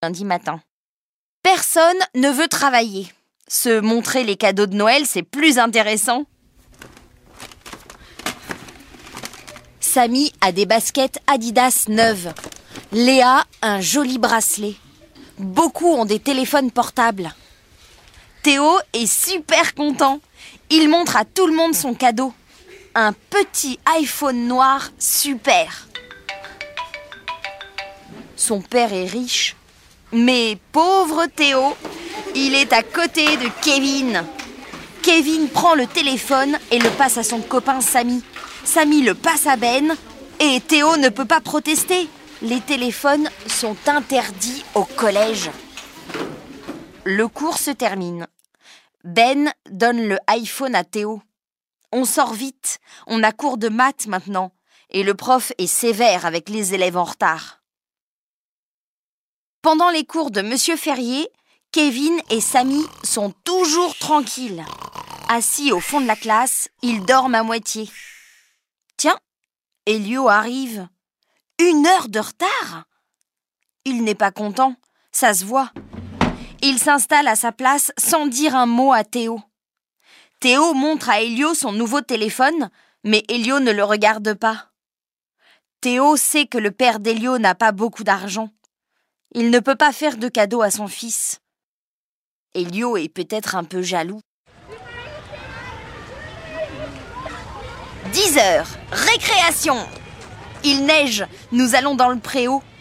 lundi matin. Personne ne veut travailler. Se montrer les cadeaux de Noël, c'est plus intéressant. Samy a des baskets Adidas neuves. Léa, un joli bracelet. Beaucoup ont des téléphones portables. Théo est super content. Il montre à tout le monde son cadeau. Un petit iPhone noir super. Son père est riche. Mais pauvre Théo, il est à côté de Kevin. Kevin prend le téléphone et le passe à son copain Samy. Samy le passe à Ben et Théo ne peut pas protester. Les téléphones sont interdits au collège. Le cours se termine. Ben donne le iPhone à Théo. On sort vite, on a cours de maths maintenant et le prof est sévère avec les élèves en retard. Pendant les cours de Monsieur Ferrier, Kevin et Samy sont toujours tranquilles. Assis au fond de la classe, ils dorment à moitié. Tiens, Elio arrive. 1 heure de retard ? Il n'est pas content, ça se voit. Il s'installe à sa place sans dire un mot à Théo. Théo montre à Elio son nouveau téléphone, mais Elio ne le regarde pas. Théo sait que le père d'Elio n'a pas beaucoup d'argent. Il ne peut pas faire de cadeau à son fils. Elio est peut-être un peu jaloux. 10 heures, récréation. Il neige, nous allons dans le préau.